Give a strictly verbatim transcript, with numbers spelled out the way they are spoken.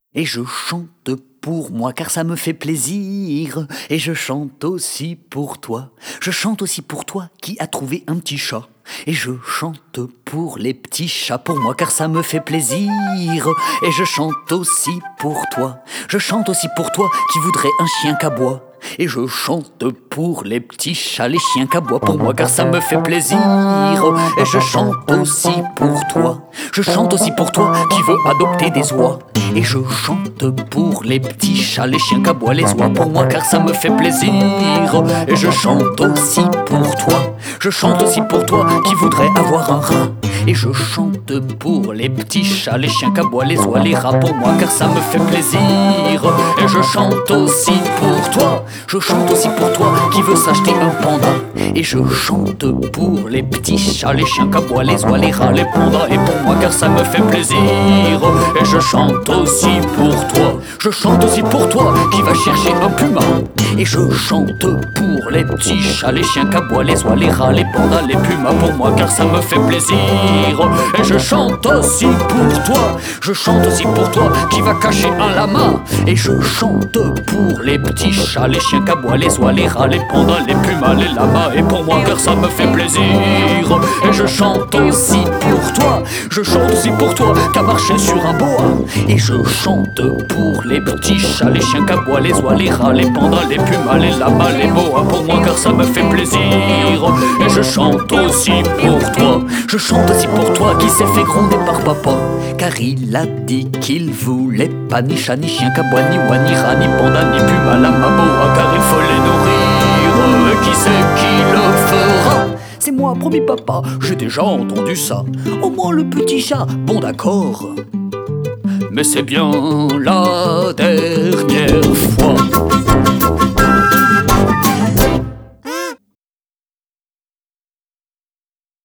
Et je chante pour moi car ça me fait plaisir. Et je chante aussi pour toi. Je chante aussi pour toi qui as trouvé un petit chat. Et je chante pour les petits chats pour moi car ça me fait plaisir. Et je chante aussi pour toi. Je chante aussi pour toi qui voudrais un chien qu'aboie. Et je chante pour les petits chats, les chiens qu'aboient pour moi car ça me fait plaisir. Et je chante aussi pour toi. Je chante aussi pour toi qui veux adopter des oies. Et je chante pour les petits chats, les chiens qu'aboient les oies pour moi car ça me fait plaisir. Et je chante aussi pour toi. Je chante aussi pour toi qui voudrais avoir un rat. Et je chante pour les petits chats, les chiens qu'aboient les oies, les rats pour moi car ça me fait plaisir. Et je chante aussi pour toi. Je chante aussi pour toi qui veut s'acheter un panda. Et je chante pour les petits chats, les chiens qu'aboient les oies, les rats, les pandas. Et pour moi car ça me fait plaisir. Et je chante aussi pour toi. Je chante aussi pour toi qui va chercher un puma. Et je chante pour les petits chats, les chiens qu'aboient les oies, les rats, les pandas, les pumas pour moi car ça me fait plaisir. Et je chante aussi pour toi. Je chante aussi pour toi qui va cacher un lama. Et je chante pour les petits chats, les chiens qu'aboient les oies, les rats, les pandas, les pumas, les lamas. Et pour moi car ça me fait plaisir. Et je chante aussi pour toi. Je chante aussi pour toi qui a marché sur un boa. Et je chante pour les petits chats, les chiens qu'aboient les oies, les rats, les pandas, les pumas, les lamas, les boas pour moi car ça me fait plaisir. Et je chante aussi pour toi. Je chante aussi pour toi qui s'est fait gronder par papa car il a dit qu'il voulait pas ni chat, ni chien qu'aboie, ni oie, ni rat, ni panda, ni puma, lama, boa car il faut les nourrir. Qui c'est qui le fera? C'est moi, promis papa, j'ai déjà entendu ça. Au moins le petit chat, bon d'accord. Mais c'est bien la dernière